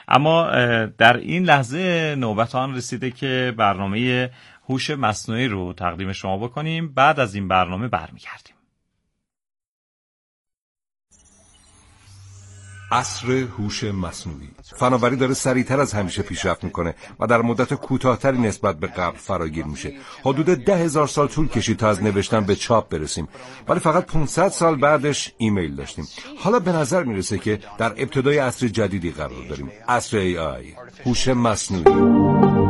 اما در این لحظه نوبت آن رسیده که برنامه هوش مصنوعی رو تقدیم شما بکنیم. بعد از این برنامه برمیگردیم. عصر هوش مصنوعی. فناوری داره سریعتر از همیشه پیشرفت میکنه و در مدت کوتاهتری نسبت به قبل فراگیر میشه. حدود 10,000 سال طول کشید تا از نوشتن به چاپ برسیم، ولی فقط 500 سال بعدش ایمیل داشتیم. حالا به نظر میرسه که در ابتدای عصر جدیدی قرار داریم، عصر AI، هوش مصنوعی.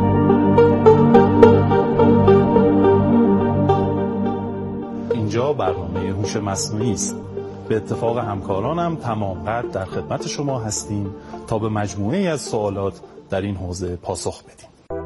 اینجا برنامه هوش مصنوعی است. به اتفاق همکارانم تمام قد در خدمت شما هستیم تا به مجموعه‌ای از سوالات در این حوزه پاسخ بدیم.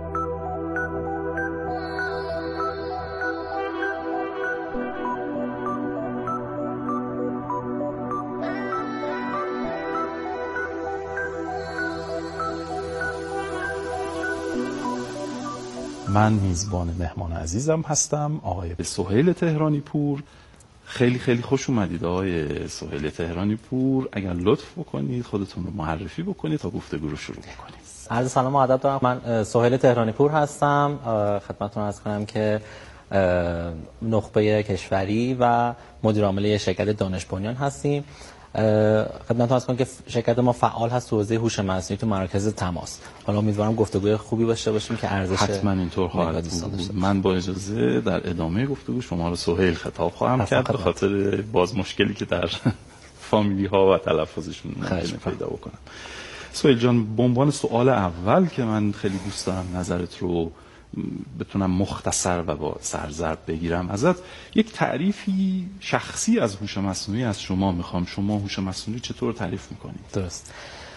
من میزبان مهمان عزیزم هستم، آقای سهیل تهرانی پور. خیلی خیلی خوش اومدید آقای سهیل تهرانی پور. اگر لطف بکنید خودتون رو معرفی بکنید تا گفتگو رو شروع بکنید. عرض سلام و ادب دارم. من سهیل تهرانی پور هستم. خدمتتون عرض کنم که نخبه کشوری و مدیر عامل شرکت دانش بنیان هستیم. خدمتتون عرض کنم که شرکت ما فعال هست تو حوزه هوش مصنوعی تو مراکز تماس. حالا امیدوارم گفتگوی خوبی داشته باشیم که ارزش حتما اینطور خواهد بود. من با اجازه در ادامه گفتگو شما رو سهیل خطاب خواهم کرد به خاطر باز مشکلی که در فامیلی ها و تلفظشون ممکنه پیدا بکنم. سهیل جان، به عنوان سوال اول که من خیلی دوست دارم نظرت رو بتونم مختصر و با سرضرب بگیرم ازت، یک تعریفی شخصی از هوش مصنوعی از شما میخوام. شما هوش مصنوعی چطور تعریف میکنید؟ درست.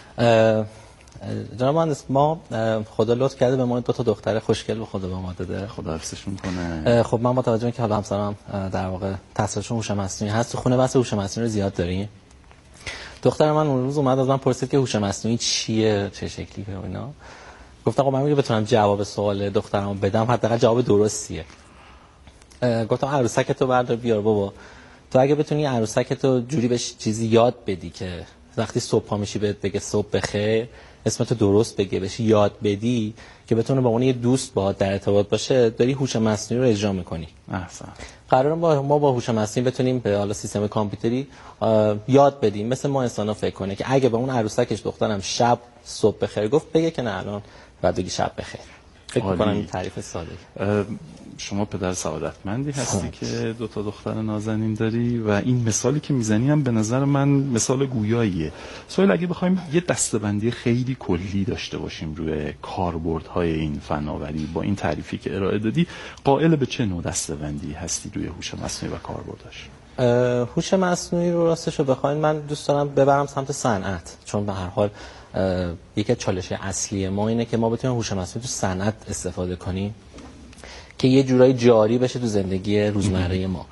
جناب مهندس، ما خدا لطف کرده به ما 2 تا دختر خوشگل به خدا به ما داده. خدا حفظشون کنه. خب من با توجه به اینکه حالا همسرم در واقع تحصیلشون هوش مصنوعی هست، تو خونه بحث هوش مصنوعی رو زیاد داریم. دختر من اون روز اومد از من پرسید که هوش مصنوعی چیه، چه شکلیه و اینا. گفتم خب من میگم بتونم جواب سوال دخترمو بدم حداقل جواب درستیه. گفتم عروسکتو بردار بیار بابا. تو اگه بتونی عروسکتو جوری بهش چیزی یاد بدی که وقتی صبح پا میشی بهت بگه صبح بخیر، اسمتو درست بگه، بهش یاد بدی که بتونه با اون یه دوست باهات در ارتباط باشه، داری هوش مصنوعی رو اجرا میکنی. احسن. قراره ما با هوش مصنوعی بتونیم به حالا سیستم کامپیوتری یاد بدیم مثل ما انسانا فکر کنه که اگه به اون عروسکش دخترم شب صبح بخیر گفت، بگه که نه الان بعد بگی شب بخیر. فکر می‌کنم این تعریف ساده. شما پدر سعادتمندی هستی که 2 تا دختر نازنین داری و این مثالی که میزنی هم به نظر من مثال گویاییه. سوال اگه بخوایم یه دسته‌بندی خیلی کلی داشته باشیم روی کاربردهای این فناوری با این تعریفی که ارائه دادی، قائل به چه نوع دسته‌بندی هستی روی هوش مصنوعی و کاربردش؟ هوش مصنوعی رو راستش رو بخواید من دوست دارم ببرم سمت صنعت، چون به هر حال یکی از چالش اصلی ما اینه که ما بتونیم هوش مصنوعی تو صنعت استفاده کنیم که یه جورایی جاری بشه تو زندگی روزمره ما.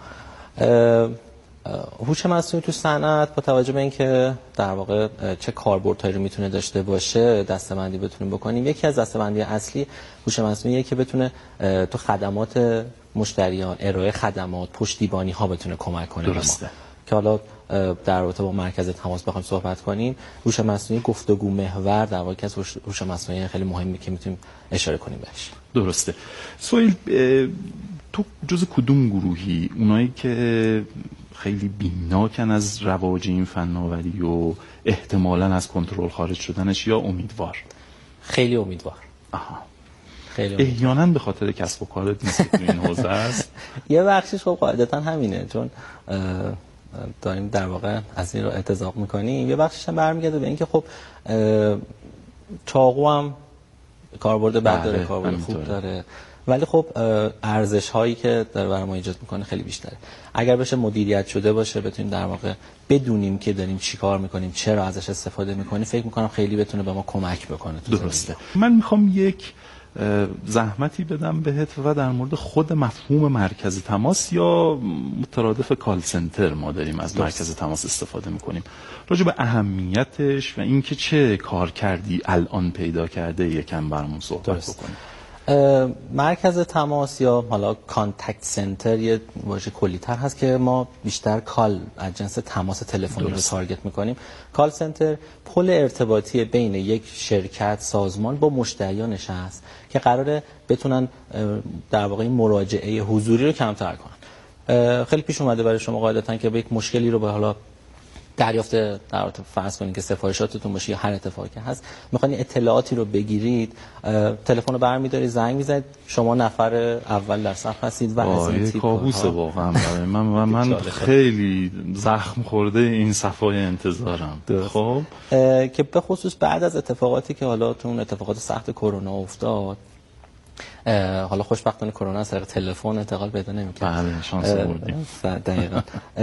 هوش مصنوعی تو صنعت با توجه به اینکه در واقع چه کاربردهایی رو میتونه داشته باشه دسته‌بندی بتونیم بکنیم. یکی از دسته‌بندی اصلی هوش مصنوعیه که بتونه تو خدمات مشتریان، ارائه خدمات، پشتیبانی ها بتونه کمک کنه. درسته. که حالا در رابطه با مرکز تماس بخوایم صحبت کنیم، هوش مصنوعی گفتگو محور در واقع از هوش مصنوعی خیلی مهمه که میتونیم اشاره کنیم بهش. درسته. سویل، تو جز کدوم گروهی؟ اونایی که خیلی بی‌ناکن از رواج این فناوری و احتمالاً از کنترل خارج شدنش، یا امیدوار؟ خیلی امیدوار. آها. خیلی احیانا به خاطر کسب و کارت نیست که این حوزه است. یه بخشش خب قاعدتا همینه، چون داریم در واقع از این رو اتضاح میکنیم. یه بخشش هم برمیگرده به اینکه خب چاقو هم کاربرد بد داره، کاربرد خوب داره، ولی خب ارزش هایی که داره برای ما ایجاد میکنه خیلی بیشتره. اگر بشه مدیریت شده باشه، بتونیم در واقع بدونیم که داریم چی کار میکنیم، چرا ازش استفاده میکنیم، فکر میکنم خیلی بتونه به ما کمک بکنه. درسته. من میخوام یک زحمتی بدم بهت و در مورد خود مفهوم مرکز تماس یا مترادف کال سنتر ما داریم از مرکز تماس استفاده میکنیم، راجع به اهمیتش و اینکه چه کار کردی الان پیدا کرده یکم برامون صحبت بکنیم. مرکز تماس یا حالا کانتکت سنتر یه واژه کلی‌تر هست که ما بیشتر کال از جنس تماس تلفنی رو تارگت می‌کنیم. کال سنتر پل ارتباطی بین یک شرکت سازمان با مشتریانش هست که قراره بتونن در واقع این مراجعه حضوری رو کمتر کنن. خیلی پیش اومده برای شما قاعدتاً که به یک مشکلی رو به حالا دریافت در فرض کنید که سفارشاتتون باشه یا هر اتفاقی که هست میخواین اطلاعاتی رو بگیرید، تلفن رو برمی‌دارید زنگ می‌زنید، شما نفر اول در صف هستید و از این تیپ کابوسه واقعا برای من خیلی زخم خورده این صفای انتظارم. خب که به خصوص بعد از اتفاقاتی که حالا تو اون اتفاقات سخت کرونا افتاد، حالا خوشبختانه کرونا از طریق تلفن انتقال پیدا نمی‌کنه. بله شانس بردیم. دقیقاً.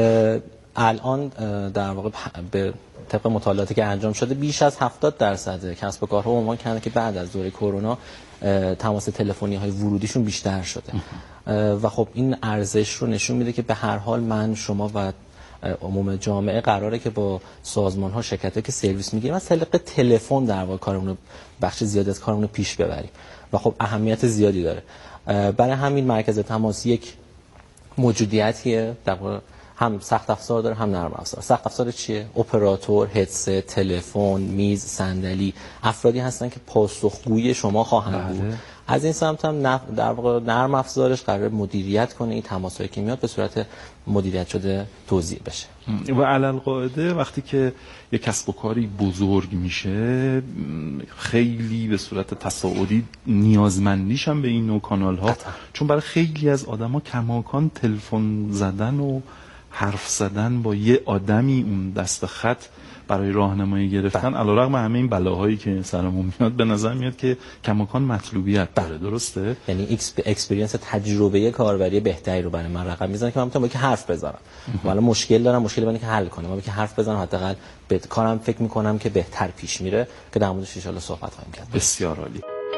الان در واقع به طبق مطالعاتی که انجام شده بیش از 70% کسب و کارها عنوان کردن که بعد از دوره کرونا تماس تلفنی های ورودیشون بیشتر شده و خب این ارزش رو نشون میده که به هر حال من شما و عموم جامعه قراره که با سازمان ها شرکت‌ها که سرویس میگیرن از طریق تلفن در واقع کارمون رو بخش زیادی از کارمون رو پیش ببریم و خب اهمیت زیادی داره. برای همین مرکز تماس یک موجودیتیه در واقع هم سخت افزار داره هم نرم افزار. سخت افزار چیه؟ اپراتور، هدست، تلفن، میز، صندلی، افرادی هستن که پاسخگوی شما خواهند بود. از این سمت هم در واقع نرم افزارش قرار مدیریت کنه این تماسایی که میاد به صورت مدیریت شده توزیع بشه. و علل قاعده وقتی که یک کسب و کاری بزرگ میشه خیلی به صورت تصاعدی نیازمندیش هم به این نوع کانال ها، چون برای خیلی از آدما کماکان تلفن زدن و حرف زدن با یه آدمی اون دست خط برای راهنمایی گرفتن علیرغم همه این بلاهایی که سرمون میاد به نظر میاد که کماکان مطلوبیت داره. درسته؟ یعنی اکسپریانس تجربه کاربری بهتری رو برای من رقم میزنه که من میتونم با که حرف بزنم. حالا مشکل دارم، مشکل منه که حل کنم، من با که حرف بزنم حداقل به کارم فکر میکنم که بهتر پیش میره که در موردش ان شاء الله صحبت خواهیم کرد. بسیار عالی.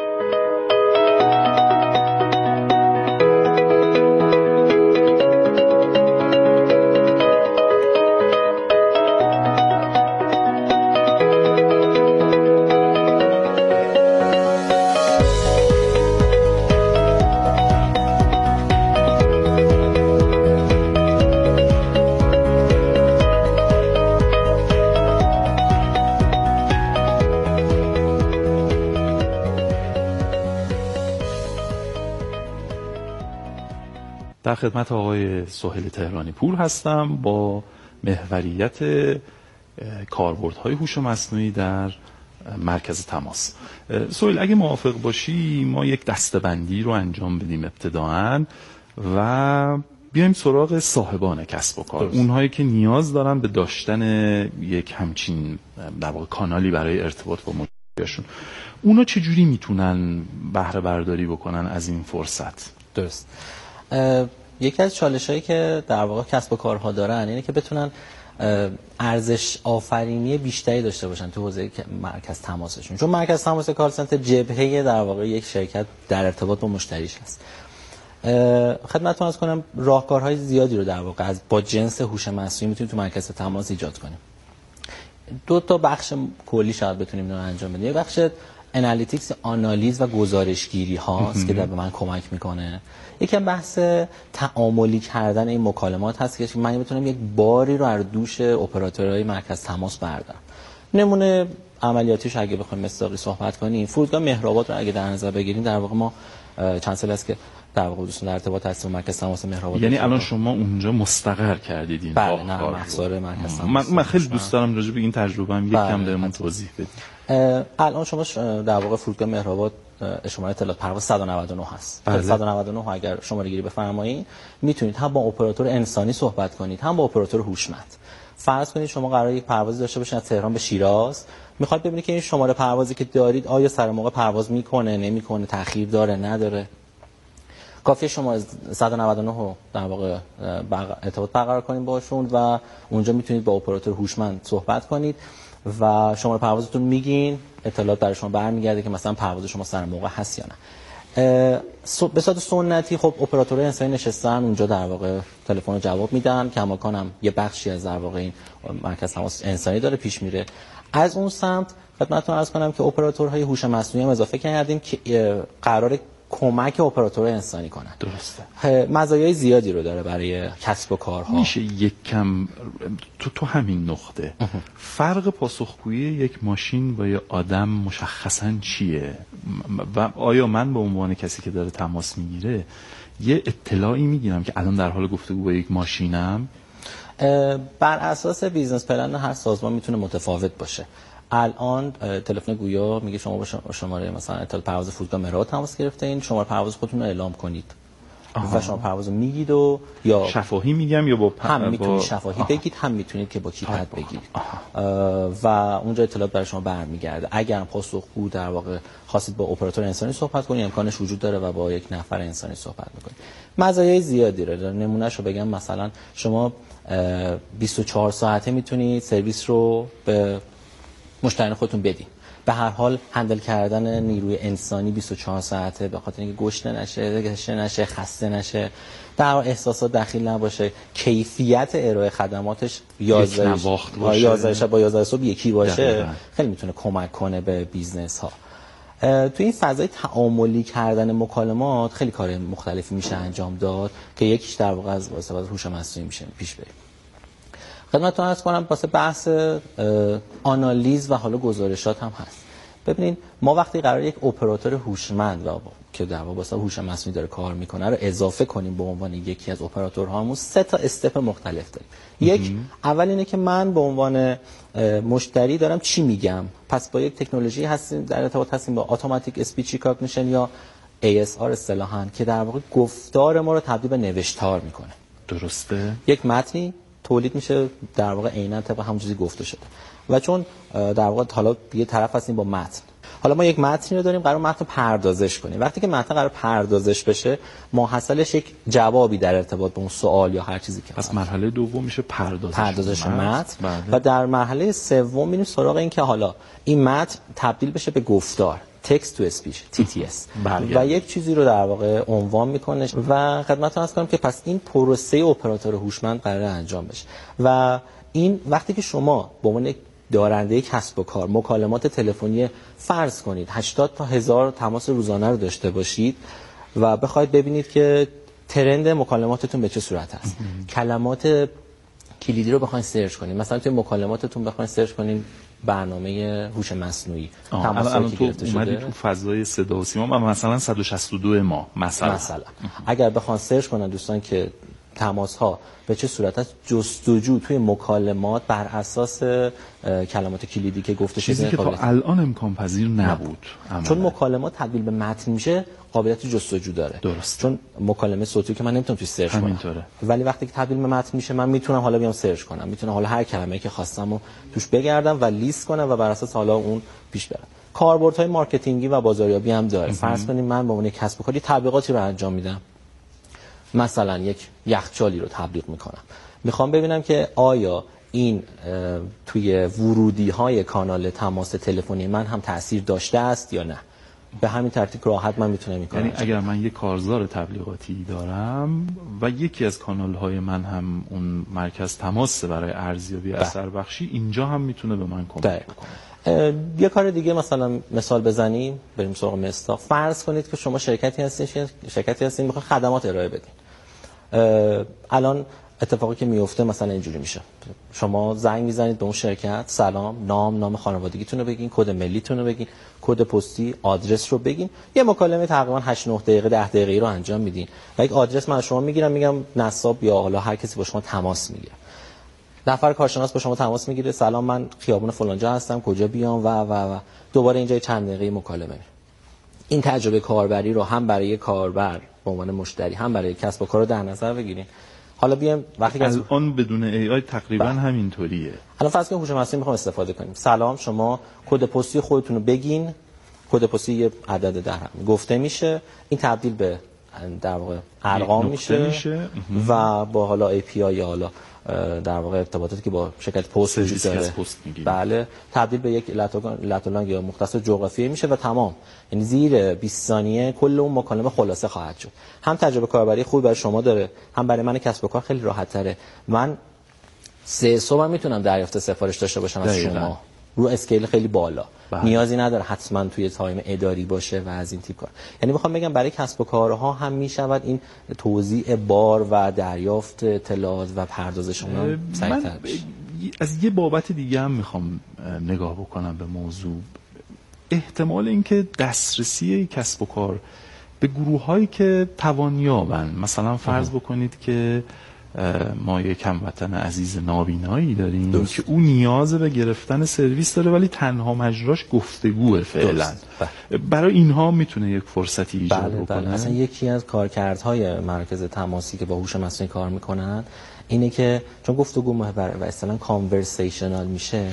در خدمت آقای سهیل تهرانی پور هستم با محوریت کاربردهای هوش مصنوعی در مرکز تماس. سهیل اگه موافق باشی ما یک دسته‌بندی رو انجام بدیم ابتداً و بیایم سراغ صاحبان کسب و کار، اونهایی که نیاز دارن به داشتن یک همچین در واقع کانالی برای ارتباط با مشتریاشون. اونا چجوری میتونن بهره برداری بکنن از این فرصت؟ درست. یکی از چالش‌هایی که در واقع کسب و کارها دارن اینه که بتونن ارزش آفرینی بیشتری داشته باشن تو حوزه مرکز تماسشون، چون مرکز تماس کال سنتر جبهه در واقع یک شرکت در ارتباط با مشتریش هست. خدمتتون عرض کنم راهکارهای زیادی رو در واقع از با جنس هوش مصنوعی میتونیم تو مرکز تماس ایجاد کنیم. دو تا بخش کلی شاید بتونیم اینو انجام بدیم. یک بخش انالیتیکس، آنالیز و گزارشگیری هاست که به من کمک میکنه. یکم بحث تعاملی کردن این مکالمات هست که من بتونم یک باری رو از دوش اپراتورهای مرکز تماس بردارم. نمونه عملیاتیش اگه بخوایم مستقلی صحبت کنیم، فرودگاه مهرآباد رو اگه در نظر بگیریم، در واقع ما چند سال است که در واقع دوستان در ارتباط هستیم مرکز تماس مهرآباد. یعنی الان شما اونجا مستقر کردید این بله، نه افزار مرکز تماس. من خیلی دوست دارم راجع به این تجربه هم یکم بهمون توضیح بدید. الان شما در واقع فرودگاه مهرآباد شماره اطلاعات پرواز 199 هست. 199 اگر شماره گیری بفرمایید میتونید هم با اپراتور انسانی صحبت کنید هم با اپراتور هوشمند. فرض کنید شما قراره یک پروازی داشته باشید از تهران به شیراز، میخواد ببینید که این شماره پروازی که دارید آیا سر موقع پرواز میکنه نمیکنه، تأخیر داره نداره. کافیه شما 199 رو در واقع ارتباط برقرار کنید باشون و اونجا میتونید با اپراتور هوشمند صحبت کنید و شماره پروازتون میگین، اطلاعات برای شما برمیگرده که مثلا پرواز شما سر موقع هست یا نه. به صورت سنتی خب اپراتورهای انسانی نشستن اونجا در واقع تلفن رو جواب میدن، کماکان هم یه بخشی از در واقع این مرکز تماس انسانی داره پیش میره. از اون سمت خدمتتون عرض کنم که اپراتورهای هوش مصنوعی هم اضافه کردیم که قراره کمک اپراتور انسانی کنن. درسته. مزایای زیادی رو داره برای کسب و کارها. میشه یک کم تو همین نقطه فرق پاسخگویی یک ماشین با یک آدم مشخصاً چیه و آیا من به عنوان کسی که داره تماس میگیره یه اطلاعی میگیرم که الان در حال گفتگو با یک ماشینم؟ بر اساس بیزنس پلن هر سازمان میتونه متفاوت باشه. الان تلفن گویا میگه شما با شماره مثلا اطلاع پرواز فرودگاه مهرآباد تماس گرفتین، شماره پرواز خودتون رو اعلام کنید. و شما پرواز رو میگید و یا شفاهی میگم یا هم میتونید شفاهی بگید، هم میتونید که با کیپد بگید و اونجا اطلاعات برای شما برمیگرده. اگر پاسخگو در واقع خواستید با اپراتور انسانی صحبت کنید امکانش وجود داره و با یک نفر انسانی صحبت میکنید. مزایای زیادی داره. نمونهشو بگم، مثلا شما 24 ساعته میتونید سرویس رو به مشتریان خودتون بدین. به هر حال هندل کردن نیروی انسانی 24 ساعته به خاطر اینکه گشته نشه، خسته نشه، در احساسات دخیل نباشه، کیفیت ارائه خدماتش 11 شب با 11 صبح یکی باشه، خیلی میتونه کمک کنه به بیزنس ها. تو این فضای تعاملی کردن مکالمات خیلی کار مختلفی میشه انجام داد که یکیش در واقع از استفاده هوش مصنوعی میشه پیش بریم. خدمتتون عرض کنم واسه بحث آنالیز و حالا گزارشات هم هست. ببینید ما وقتی قرار یک اپراتور هوشمند که در واقع واسه هوش مصنوعی داره کار میکنه رو اضافه کنیم به عنوان یکی از اپراتورهامون، 3 تا استپ مختلف داریم. یک، اول اینه که من به عنوان مشتری دارم چی میگم، پس با یک تکنولوژی هستیم در ارتباط هستیم با اتوماتیک اسپیچ ریکگنیشن یا ASR اصطلاحاً که در واقع گفتار ما رو تبدیل به نوشتار میکنه. درسته. یک متنی تولید میشه در واقع عیناً طبق همون چیزی گفته شده و چون در واقع حالا یه طرف هستیم با متن، حالا ما یک متنی رو داریم قرار متن پردازش کنیم. وقتی که متن قرار پردازش بشه محصلش یک جوابی در ارتباط با اون سوال یا هر چیزی که پس مرحله دوم میشه پردازش متن و در مرحله سوم میریم سراغ این که حالا این متن تبدیل بشه به گفتار، تکست تو اسپیچ TTS و یک چیزی رو در واقع عنوان میکنه و خدمتتون عرض کنم که پس این پروسه اپراتور هوشمند قراره انجام بشه و این وقتی که شما به عنوان دارنده کسب و کار مکالمات تلفنی فرض کنید 80 تا 1000 تماس روزانه رو داشته باشید و بخواید ببینید که ترند مکالماتتون به چه صورت هست، کلمات کلیدی رو بخواید سرچ کنید، مثلا توی مکالماتتون بخواید سرچ کنید برنامه هوش مصنوعی الان تو اومدی تو فضای صدا و سیما مثلا 162 ما مثلا اگر بخوان سرچ کنن دوستان که تماس ها به چه صورت است، جستجو توی مکالمات بر اساس کلمات کلیدی که گفته شده چیزی که تا الان امکان پذیر نبود چون مکالمات تبدیل به متن میشه قابلیت جستجو داره. درست. چون مکالمه صوتی که من نمیتونم توی سرچ کنم ولی وقتی که تبدیل به متن میشه من میتونم حالا بیام سرچ کنم، میتونم حالا هر کلمه‌ای که خواستم رو توش بگردم و لیست کنم و بر اساس حالا اون پیش برم. کاربردهای مارکتینگی و بازاریابی هم داره. فرض کنیم من به عنوان کسب و کار تبلیغاتی رو انجام میدم، مثلا یک یخچالی رو تبلیغ میکنم، میخوام ببینم که آیا این توی ورودی های کانال تماس تلفنی من هم تأثیر داشته است یا نه. به همین ترتیب راحت من میتونم این کارو یعنی اگر من یک کارزار تبلیغاتی دارم و یکی از کانال های من هم اون مرکز تماس برای ارزیابی اثر بخشی، اینجا هم میتونه به من کمک بکنه. یه کار دیگه مثلا مثال بزنیم، بریم سراغ مستاق. فرض کنید که شما شرکتی هستین میخواین خدمات ارائه بدین. الان اتفاقی که میفته مثلا اینجوری میشه، شما زنگ میزنید به اون شرکت، سلام، نام خانوادگیتون رو بگین، کد ملیتون رو بگین، کد پستی، آدرس رو بگین، یه مکالمه تقریبا 8 9 دقیقه 10 دقیقه‌ای رو انجام میدین و یک آدرس من از شما میگیرم، میگم نصاب یا حالا هر کسی با شما تماس میگیره، نفر کارشناس با شما تماس میگیره، سلام من خیابون فلانجا هستم، کجا بیام و دوباره اینجا چند دقیقه مکالمه. این تجربه کاربری رو هم برای کاربر به عنوان مشتری هم برای کسب و کار رو در نظر بگیرین. حالا بیام وقتی که الان بدون ای آی تقریبا همینطوریه. الان فرض کنید هوش مصنوعی میخوام استفاده کنیم، سلام شما کد پستی خودتون رو بگین، کد پستی یه عدد درهم گفته میشه، این تبدیل به در واقع ارقام میشه و با حالا ای پی آی یا حالا در واقع ارتباطاتی که با شرکت پست وجود داره بله تبدیل به یک لاتولانگ یا مختصر جغرافیایی میشه و تمام. یعنی زیر 20 ثانیه کل اون مکالمه خلاصه خواهد شد. هم تجربه کاربری خوبی برای شما داره، هم برای من کسب و کار خیلی راحت تره. من 3 صبح میتونم دریافت سفارش داشته باشم از شما رو اسکیل خیلی بالا. بله. نیازی نداره حتما توی تایم اداری باشه و از این تیپ کار. یعنی میخوام بگم برای کسب و کارها هم میشود این توزیع بار و دریافت اطلاعات و پردازش اونها سریع‌تر بشه. از یه بابت دیگه هم میخوام نگاه بکنم به موضوع. احتمال اینکه دسترسی کسب و کار به گروه‌هایی که توانیابن، مثلا فرض بکنید که ما یک هموطن عزیز نابینایی داریم که اون نیاز به گرفتن سرویس داره ولی تنها مجراش گفتگوه فعلا. برای اینها میتونه یک فرصتی ایجاد بکنه. مثلا یکی از کارکردهای مراکز تماسی که با هوش مصنوعی کار میکنن اینه که چون گفتگو محور و اصطلاحاً کانورسیشنال میشه،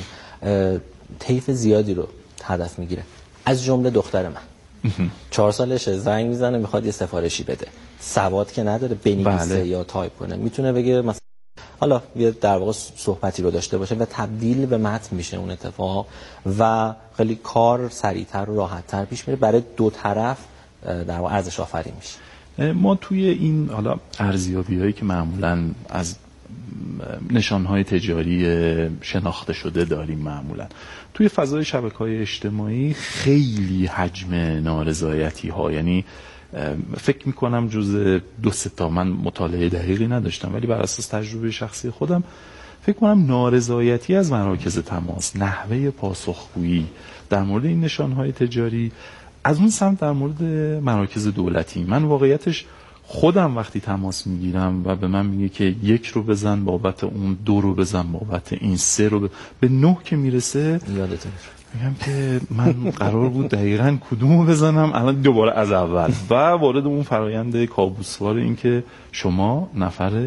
طیف زیادی رو هدف میگیره، از جمله دختر من 4 سالشه، زنگ میزنه میخواد یه سفارشی بده، سواد که نداره بنویسه یا تایپ کنه، میتونه بگه مثلا حالا یه در واقع صحبتی رو داشته باشه و تبدیل به متن میشه اون اتفاق و خیلی کار سریعتر و راحتتر پیش میره، برای دو طرف در واقع ارزش آفرین میشه. ما توی این حالا ارزیابی‌هایی که معمولاً از نشانهای تجاری شناخته شده داریم، معمولاً توی فضای شبکه‌های اجتماعی خیلی حجم نارضایتی ها، یعنی فکر میکنم جز 2-3 تا، من مطالعه دقیقی نداشتم ولی بر اساس تجربه شخصی خودم فکر کنم نارضایتی از مراکز تماس، نحوه پاسخگویی در مورد این نشانهای تجاری از اون سمت در مورد مراکز دولتی. من واقعیتش خودم وقتی تماس میگیرم و به من میگه که 1 رو بزن بابت اون، 2 رو بزن بابت این، 3 رو به 9 که میرسه یادته میگم که من قرار بود دقیقاً کدومو بزنم، الان دوباره از اول و وارد اون فرایند کابوسوار این که شما نفر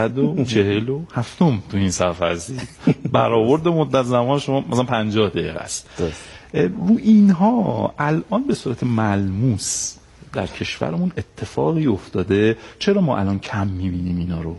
147 تو این صف هستید، برآورد مدت زمان شما مثلا 50 دقیقه است. رو اینها الان به صورت ملموس در کشورمون اتفاقی افتاده؟ چرا ما الان کم میبینیم اینا رو؟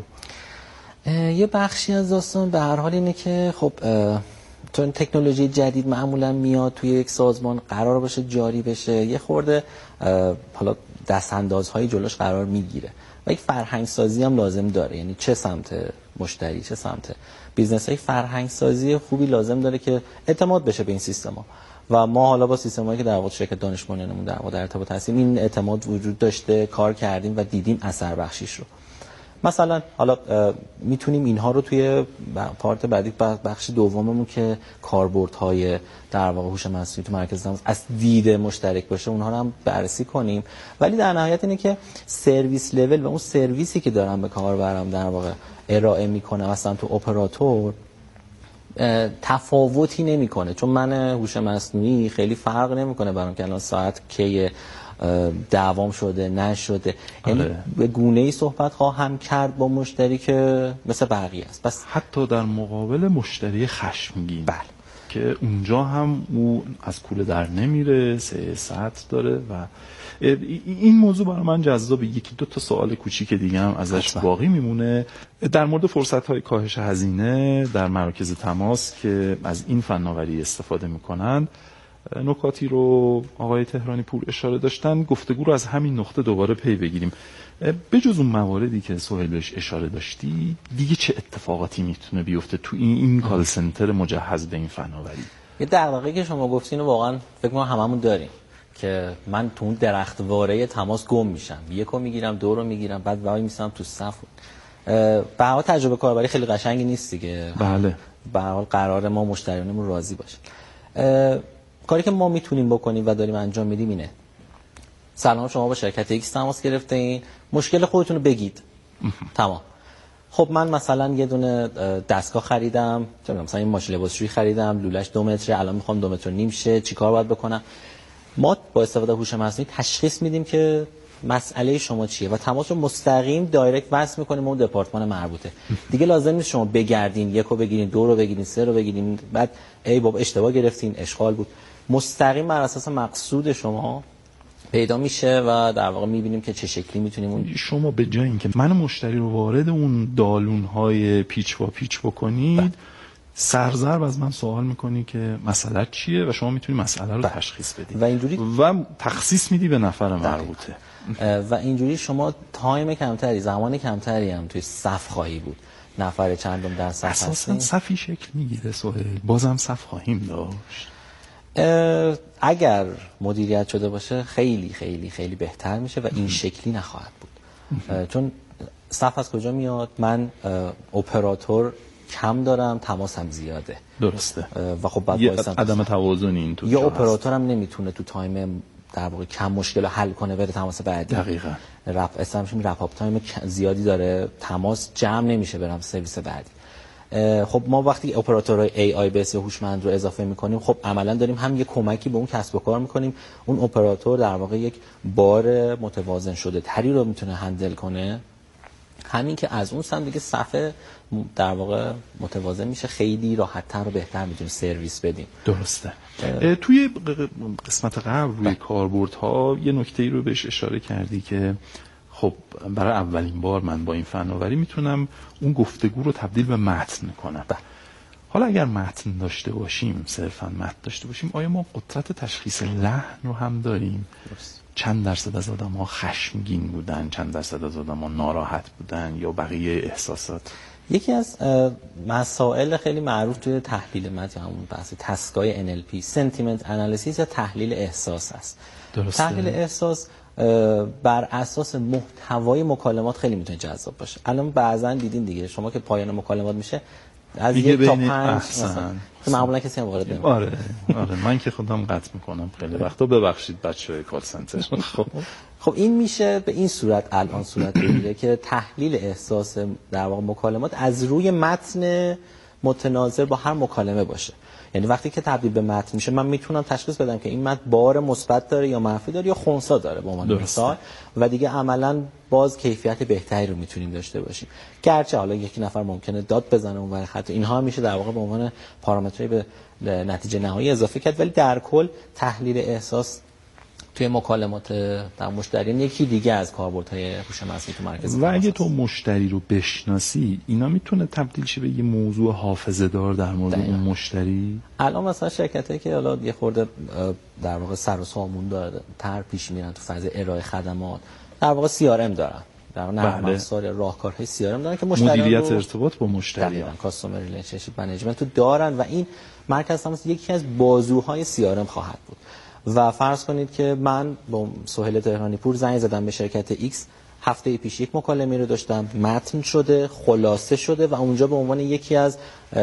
یه بخشی از داستان به هر حال اینه که خب چون تکنولوژی جدید معمولا میاد توی یک سازمان قرار باشه جاری بشه، یه خورده حالا دستاندازهای جلوش قرار میگیره و یک فرهنگ سازی هم لازم داره، یعنی چه سمت مشتری چه سمت بیزنس، یک فرهنگ سازی خوبی لازم داره که اعتماد بشه به این سیستما و ما حالا با سیستمایی که در واقع شرکت دانش بنیانمون در واقع در ارتباط هستیم این اعتماد وجود داشته، کار کردیم و دیدیم اثر بخشیش رو. مثلا حالا میتونیم اینها رو توی پارت بعدی، بخش دوممون که کاربردهای در واقع هوش مصنوعی تو مرکز تماس از دید مشترک باشه اونها رو هم بررسی کنیم، ولی در نهایت اینه که سرویس لول و اون سرویسی که دارم به کاربرم در واقع ارائه میکنه مثلا تو اپراتور تفاوتی نمیکنه، چون من هوش مصنوعی خیلی فرق نمیکنه برام که الان ساعت کی دعوام شده نشده، یعنی به گونه‌ای صحبت خواهم کرد با مشتری که مثل بقیه است. بس حتی در مقابل مشتری خشمگین، بله، که اونجا هم او از کوله در نمیره، 3 ساعت داره و این موضوع برای من جذابه. 1-2 تا سوال کوچیک دیگه هم ازش باقی میمونه در مورد فرصت‌های کاهش هزینه در مراکز تماس که از این فناوری استفاده میکنن. نکاتی رو آقای تهرانی پور اشاره داشتن، گفتگو رو از همین نقطه دوباره پی بگیریم. به جز اون مواردی که سهیل بهش اشاره داشتی، دیگه چه اتفاقاتی میتونه بیفته تو این کال سنتر مجهز به این فناوری؟ یه دغدغه‌ای که شما گفتین رو واقعا فکر کنم هممون داریم که من تو اون درختواره تماس گم میشم، 1 رو میگیرم، 2 رو میگیرم، بعد وای میسم تو صف. به هر حال تجربه کاربری خیلی قشنگی نیست دیگه. بله، به هر حال قرار ما مشتریانمون راضی باشه. کاری که ما میتونیم بکنیم و داریم انجام میدیم اینه: سلام، شما با شرکت ایکس تماس گرفته این، مشکل خودتون رو بگید. تمام. خب من مثلا یه دونه دستگاه خریدم، مثلا این ماشین لباسشویی خریدم، لولش 2 متره، الان میخوام 2 متر و نیم شه، چیکار باید بکنم؟ ما با استفاده از هوش مصنوعی تشخیص میدیم که مسئله شما چیه و تماس رو مستقیم دایرکت وصل میکنیم اون دپارتمان مربوطه. دیگه لازم نیست شما بگردین، 1 رو بگیرین، 2 رو بگیرین، 3 رو بگیرین، بعد ای بابا اشتباه گرفتین، اشغال بود. مستقیم بر اساس مقصود شما پیدا میشه و در واقع میبینیم که چه شکلی میتونیم اون. شما به جای اینکه من مشتری رو وارد اون دالون‌های پیچ با پیچ بکنید، سرزرب از من سوال میکنی که مسئله چیه و شما میتونی مسئله رو تشخیص بدی و اینجوری و تخصیص میدی به نفر مربوطه و اینجوری شما تایم کمتری، زمان کمتری هم توی صف خواهی بود. نفر چندم در صف هستیم. اساساً صفی شکل میگیره سهیل؟ بازم صف خواهیم داشت؟ اگر مدیریت شده باشه خیلی خیلی خیلی بهتر میشه و این شکلی نخواهد بود. چون صف از کجا میاد؟ من اپراتور کم دارم، تماسم زیاده. درسته. و خب بعد عدم توازن این تو یا اپراتورم نمیتونه تو تایم در واقع کم مشکل رو حل کنه بره تماس بعدی. دقیقاً. رپ اپ تایم زیادی داره، تماس جمع نمیشه برم سرویس بعدی. خب ما وقتی اپراتورهای AI بیس یا هوشمند رو اضافه میکنیم، خب عملا داریم هم یه کمکی به اون کسب و کار میکنیم، اون اپراتور در واقع یک بار متوازن شده تری رو میتونه هندل کنه، همین که از اون سمت دیگه صفحه در واقع متوازن میشه، خیلی راحت‌تر و بهتر میتونیم سرویس بدیم. درسته. توی قسمت قبل روی کاربردها یه نکته‌ای رو بهش اشاره کردی که خب برای اولین بار من با این فناوری میتونم اون گفتگو رو تبدیل به متن کنم. حالا اگر متن داشته باشیم، صرفاً متن داشته باشیم، آیا ما قدرت تشخیص لحن رو هم داریم؟ چند درصد از آدم‌ها خشمگین بودن، چند درصد از آدم‌ها ناراحت بودن یا بقیه احساسات؟ یکی از مسائل خیلی معروف توی تحلیل متن یا همون بحث تسکای NLP سنتیمنت انالیسیس یا تحلیل احساس است. درسته. تحلیل احساس بر اساس محتوای مکالمات خیلی میتونه جذاب باشه. الان بعضن دیدین دیگه شما که پایان مکالمات میشه از 1 تا 5 مثلا معمولا کسی هم وارد نمیشه. آره من که خودم قطع میکنم خیلی وقتا، ببخشید بچهای کال سنتر. خب این میشه به این صورت الان صورت بگیره که تحلیل احساس در واقع مکالمات از روی متن متناظر با هر مکالمه باشه. یعنی وقتی که تبدیل به متن میشه من میتونم تشخیص بدم که این متن بار مثبت داره یا منفی داره یا خنثی داره به عنوان مثال، و دیگه عملاً باز کیفیت بهتری رو میتونیم داشته باشیم. گرچه حالا یکی نفر ممکنه داد بزنه اون ور خط، اینها میشه در واقع به عنوان پارامتری به نتیجه نهایی اضافه کرد، ولی در کل تحلیل احساس توی مکالمات در مشتریان یکی دیگه از کاربردهای هوش مصنوعی تو مرکز. و اگه تو مشتری رو بشناسی، اینا میتونه تبدیل شه به یه موضوع حافظه دار در مورد اون مشتری. الان مثلا شرکتایی که حالا یه خورده در واقع سر و سامون داره تر پیش میرن تو فاز ارائه خدمات، در واقع CRM دارن، در نرم افزار راهکارهای CRM دارن که مدیریت ارتباط با مشتریان، کاستومر ریلیشنشیپ منیجمنت تو دارن، و این مرکز تماس یکی از بازوهای CRM خواهد بود. و فرض کنید که من با سهیل تهرانی پور زنگ زدم به شرکت X، هفته پیش یک مکالمه رو داشتم، متن شده، خلاصه شده و اونجا به عنوان یکی از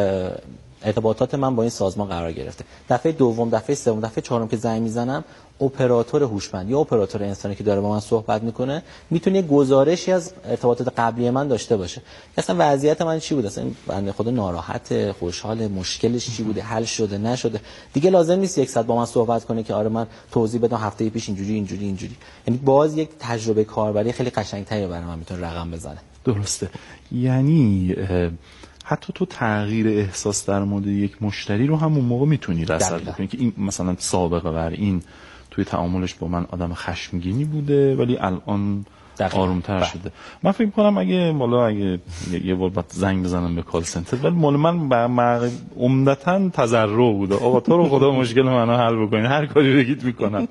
ارتباطات من با این سازمان قرار گرفته. دفعه دوم، دفعه سوم، دفعه چهارم که زنگ میزنم، اپراتور هوشمند یا اپراتور انسانی که داره با من صحبت میکنه میتونه گزارشی از ارتباطات قبلی من داشته باشه. اصلا وضعیت من چی بود، اصلا بنده خدا ناراحت، خوشحال، مشکلش چی بوده، حل شده نشده. دیگه لازم نیست یک ساعت با من صحبت کنه که آره من توضیح بدم هفته پیش اینجوری. یعنی باز یک تجربه کاربری خیلی قشنگ‌تری برای من میتونه رقم بزنه. درسته. یعنی حتی تو تغییر احساس در مورد یک مشتری رو هم اون موقع میتونی رصد بکنی که این مثلا سابقه بر این توی تعاملش با من آدم خشمگینی بوده ولی الان آرومتر شده. من فکر می‌کنم اگه یه بار بعد زنگ بزنم به کال سنتر، ولی مال من عمدتاً تضرع بوده، آقا تو رو خدا مشکل منو حل بکنین، هر کاری بگید میکنم.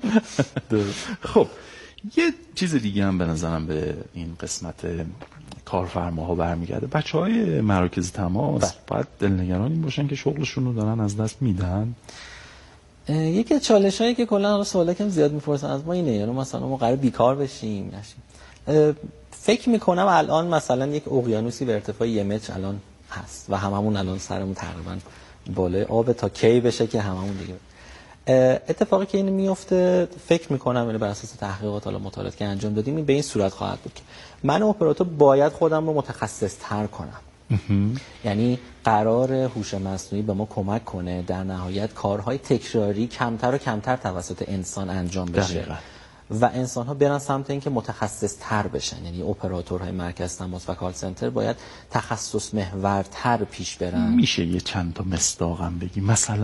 خب یه چیز دیگه هم به نظرم به این قسمت کارفرماها برمیگرده. بچهای مراکز تماس باید دلنگران این باشن که شغلشون رو دارن از دست میدن. یکی از چالشایی که کلا سوالا که زیاد میپرسن از ما اینه، یعنی مثلا ما قرار بیکار بشیم نشیم. فکر میکنم الان مثلا یک اقیانوسی به ارتفاع 1 متر الان هست و هممون الان سرمون تقریبا بالای آب تا کی بشه که هممون دیگه. اتفاقی که این میفته فکر میکنم، یعنی بر اساس تحقیقات حالا مطالعاتی که انجام دادیم این به این صورت خواهد بود که من اپراتور باید خودم رو متخصص تر کنم. یعنی قرار هوش مصنوعی به ما کمک کنه در نهایت کارهای تکراری کمتر و کمتر توسط انسان انجام بشه و انسان ها برن سمت این که متخصص تر بشن. یعنی اپراتورهای مرکز تماس و کال سنتر باید تخصص محورتر پیش برن. میشه یه چند تا مصداقم بگی؟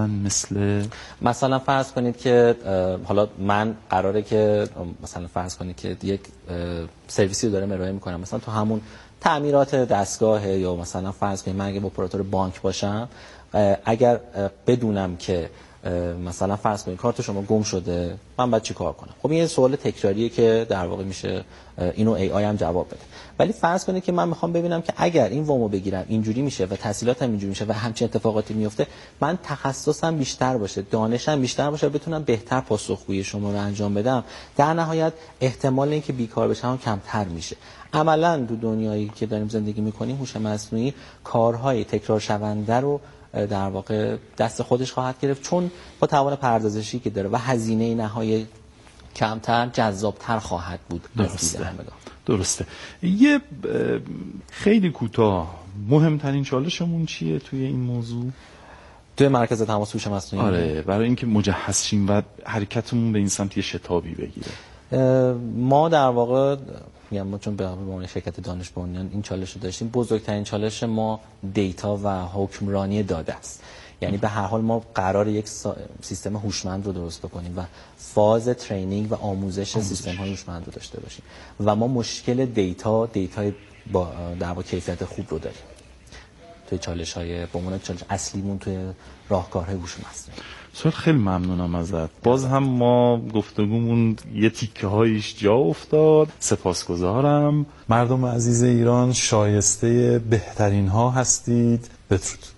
مثلا فرض کنید که حالا من قراره که مثلا فرض کنید که یک سرویسی رو دارم ارائه میکنم، مثلا تو همون تعمیرات دستگاه، یا مثلا فرض کنید من اگه اپراتور بانک باشم، اگر بدونم که مثلا فرض کنید کارت شما گم شده، من باید چی کار کنم؟ خب این یه سوال تکراریه که در واقع میشه اینو ای آی هم جواب بده. ولی فرض کنید که من میخوام ببینم که اگر این وامو بگیرم اینجوری میشه و تحصیلاتم اینجوری میشه و همچین اتفاقاتی میفته، من تخصصم بیشتر باشه، دانشم بیشتر باشه، بتونم بهتر پاسخگویی شما رو انجام بدم، در نهایت احتمال اینکه بیکار بشم کمتر میشه. عملاً تو دنیایی که داریم زندگی میکنیم هوش مصنوعی کارهای تکرار شونده رو در واقع دست خودش خواهد گرفت، چون با توان پردازشی که داره و هزینه نهایی کمتر، جذابتر خواهد بود. درسته. یه خیلی کوتاه مهمترین چالشمون چیه توی این موضوع؟ توی مرکز تماس هوش مصنوعی؟ آره، برای اینکه مجهز شیم و حرکتمون به این سمت یه شتابی بگیره. ما در واقع ما چون به عنوان شرکت دانش بنیان این چالش رو داشتیم، بزرگترین چالش ما دیتا و حکمرانی داده است. یعنی به هر حال ما قرار یک سیستم هوشمند رو درست بکنیم و فاز ترینینگ و آموزش سیستم های هوشمند رو داشته باشیم و ما مشکل دیتای با در واقع کیفیت خوب رو داریم. توی چالش های به عنوان چالش اصلیمون توی راهکارهای هوش مصنوعی. سوال خیلی ممنونم ازت. باز هم ما گفتگومون یه تیکه هایش جا افتاد. سپاسگزارم. مردم عزیز ایران شایسته بهترین ها هستید. بدرود.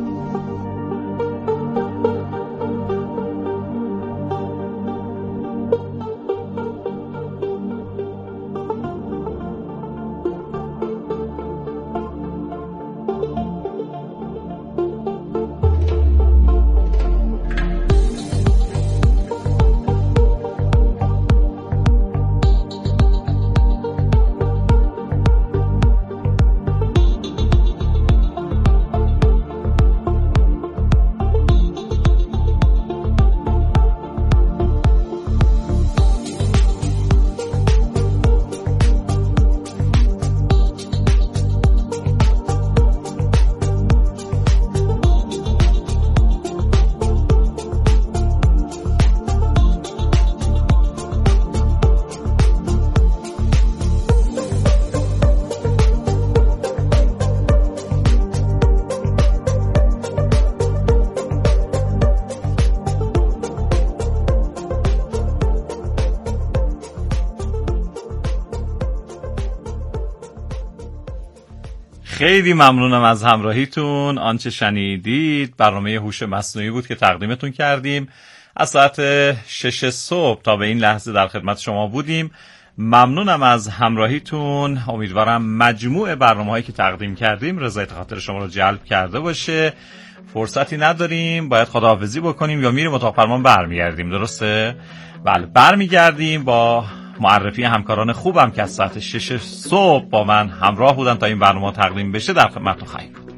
خیلی ممنونم از همراهیتون. آنچه شنیدید برنامه هوش مصنوعی بود که تقدیمتون کردیم. از ساعت 6 صبح تا به این لحظه در خدمت شما بودیم. ممنونم از همراهیتون. امیدوارم مجموع برنامه‌هایی که تقدیم کردیم رضایت خاطر شما رو جلب کرده باشه. فرصتی نداریم، باید خداحافظی بکنیم یا میریم اتاق فرمان برمیگردیم. درسته؟ بله، برمیگردیم با معرفی همکاران خوبم که از ساعت 6 صبح با من همراه بودن تا این برنامه تقدیم بشه. در خدمتتون خواهیم بود.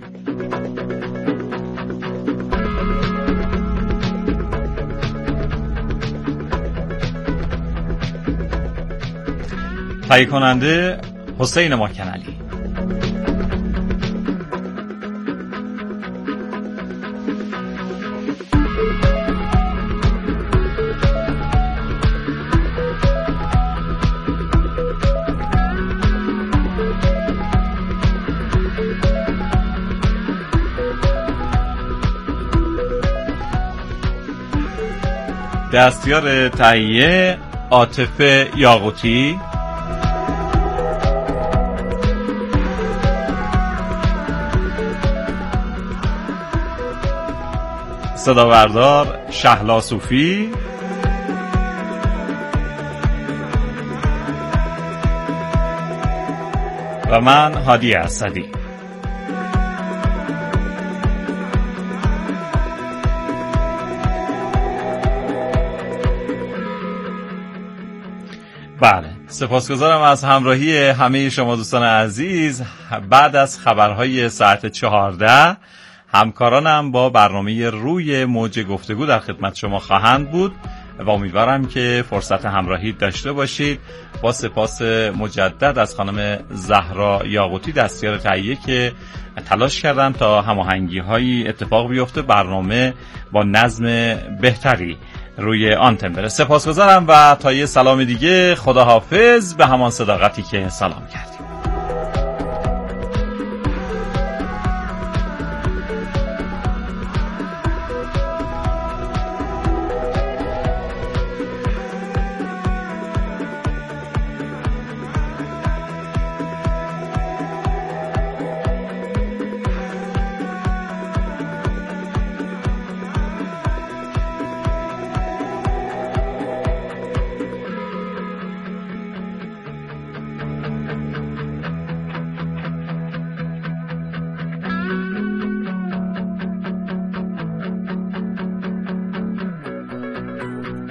تهیه کننده حسین ماکنعلی. دستیار تهیه عاطفه یاقوتی. صدابردار شهلا صوفی. و من هادی اسدی. بله، سپاسگزارم از همراهی همه شما دوستان عزیز. بعد از خبرهای ساعت 14 همکارانم با برنامه روی موج گفتگو در خدمت شما خواهند بود و امیدوارم که فرصت همراهی داشته باشید. با سپاس مجدد از خانم زهرا یاقوتی دستیار تهیه که تلاش کردن تا هماهنگی‌هایی اتفاق بیفته، برنامه با نظم بهتری روی آنتن بره. سپاسگزارم و تا یه سلام دیگه، خداحافظ به همان صداقتی که سلام کرد.